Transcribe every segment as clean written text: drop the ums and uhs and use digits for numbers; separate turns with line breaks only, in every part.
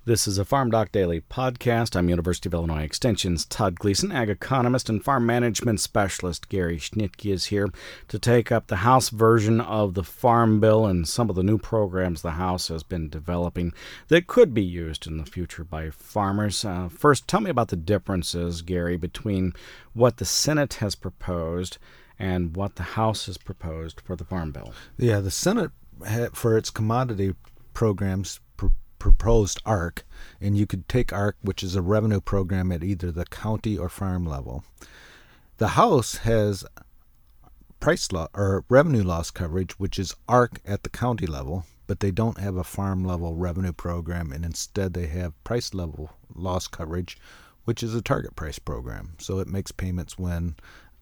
This is a Farm Doc Daily podcast. I'm University of Illinois Extension's Todd Gleason, ag economist and farm management specialist. Gary Schnittke is here to take up the House version of the Farm Bill and some of the new programs the House has been developing that could be used in the future by farmers. First, tell me about the differences, Gary, between what the Senate has proposed and what the House has proposed for the Farm Bill.
Yeah, the Senate, for its commodity programs, proposed ARC, and you could take ARC, which is a revenue program at either the county or farm level. The House has price law or revenue loss coverage, which is ARC at the county level, but they don't have a farm level revenue program, and instead they have price level loss coverage, which is a target price program. So it makes payments when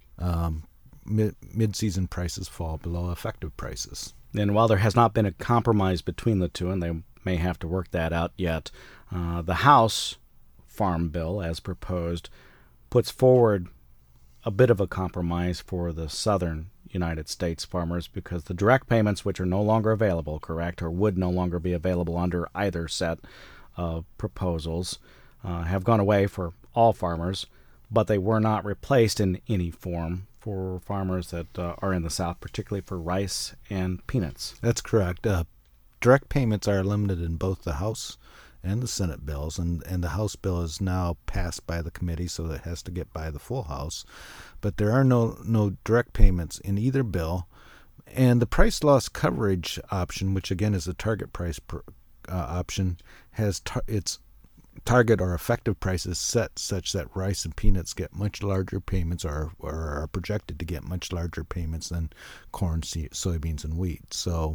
mid-season prices fall below effective prices.
And while there has not been a compromise between the two, and they may have to work that out yet, the House Farm Bill, as proposed, puts forward a bit of a compromise for the southern United States farmers because the direct payments, which are no longer available, correct, or would no longer be available under either set of proposals, have gone away for all farmers, but they were not replaced in any form for farmers that are in the South, particularly for rice and peanuts.
That's correct. Direct payments are limited in both the House and the Senate bills, and the House bill is now passed by the committee, so it has to get by the full House. But there are no direct payments in either bill. And the price loss coverage option, which again is a target price option, has its target or effective prices set such that rice and peanuts get much larger payments or are projected to get much larger payments than corn, soybeans, and wheat. So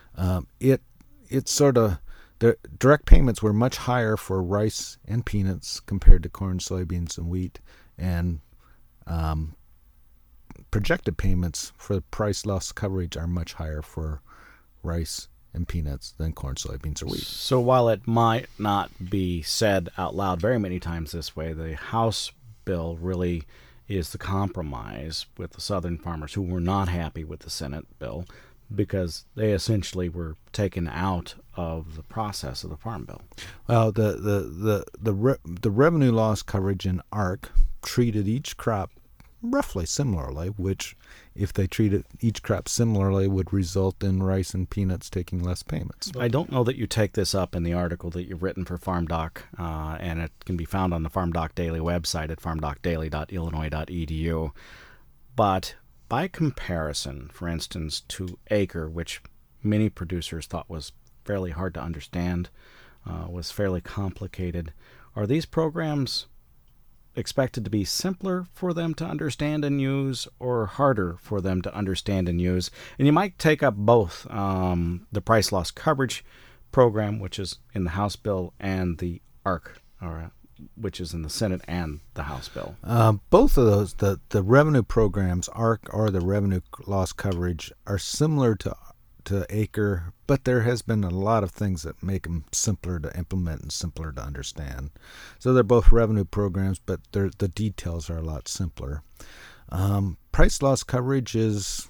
it's sort of the direct payments were much higher for rice and peanuts compared to corn, soybeans, and wheat, and projected payments for price loss coverage are much higher for rice and peanuts than corn, soybeans, or wheat.
So while it might not be said out loud very many times this way, the House bill really is the compromise with the southern farmers who were not happy with the Senate bill because they essentially were taken out of the process of the Farm Bill.
Well, the revenue loss coverage in ARC treated each crop roughly similarly, which, if they treated each crop similarly, would result in rice and peanuts taking less payments.
I don't know that you take this up in the article that you've written for Farm Doc, and it can be found on the Farm Doc Daily website at farmdocdaily.illinois.edu. But by comparison, for instance, to Acre, which many producers thought was fairly hard to understand, was fairly complicated, are these programs expected to be simpler for them to understand and use or harder for them to understand and use? And you might take up both the price loss coverage program, which is in the House bill, and the ARC, which is in the Senate and the House bill.
Both of those, the revenue programs, ARC or the revenue loss coverage, are similar to Acre, but there has been a lot of things that make them simpler to implement and simpler to understand. So they're both revenue programs, but the details are a lot simpler. Price loss coverage is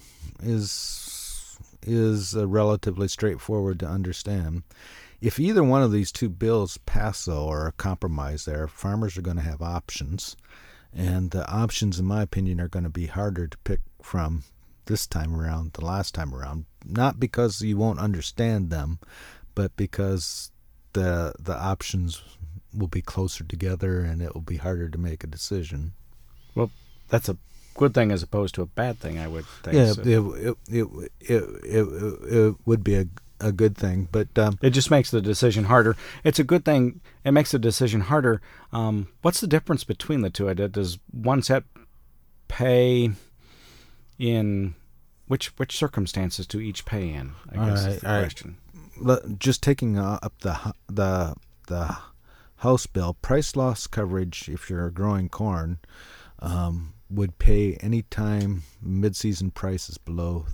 relatively straightforward to understand. If either one of these two bills pass, though, or a compromise there, farmers are going to have options, and the options, in my opinion, are going to be harder to pick from this time around the last time around, not because you won't understand them, but because the options will be closer together and it will be harder to make a decision.
Well, that's a good thing as opposed to a bad thing, I would think.
Yeah,
so.
It would be a good thing, but
it just makes the decision harder. It's a good thing. It makes the decision harder. What's the difference between the two? Does one set pay in which circumstances do each pay in? I guess is the question.
Just taking up the House bill, price loss coverage, if you're growing corn, would pay any time mid-season price is below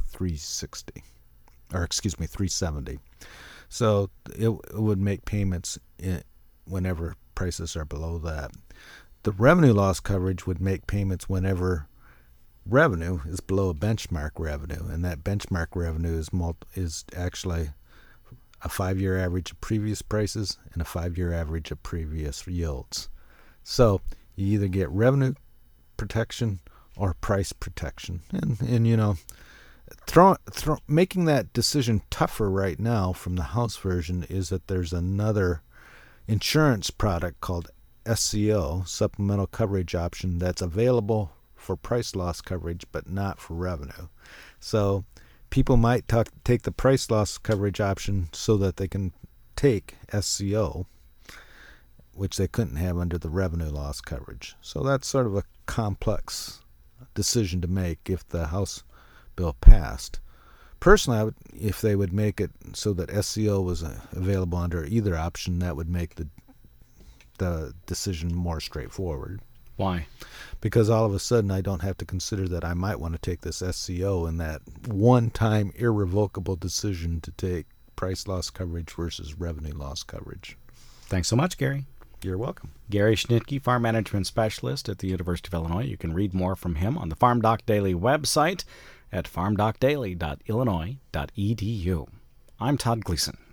370. So it would make payments whenever prices are below that. The revenue loss coverage would make payments whenever revenue is below a benchmark revenue, and that benchmark revenue is actually a 5-year average of previous prices, and a 5-year average of previous yields. So you either get revenue protection or price protection. And you know, making that decision tougher right now from the House version is that there's another insurance product called SCO, supplemental coverage option, that's available for price loss coverage but not for revenue. So people might take the price loss coverage option so that they can take SCO, which they couldn't have under the revenue loss coverage. So that's sort of a complex decision to make if the House bill passed. Personally, if they would make it so that SCO was available under either option, that would make the decision more straightforward.
Why?
Because all of a sudden I don't have to consider that I might want to take this SCO in that one-time irrevocable decision to take price loss coverage versus revenue loss coverage.
Thanks so much, Gary.
You're welcome.
Gary Schnitke, Farm Management Specialist at the University of Illinois. You can read more from him on the Farm Doc Daily website at farmdocdaily.illinois.edu. I'm Todd Gleason.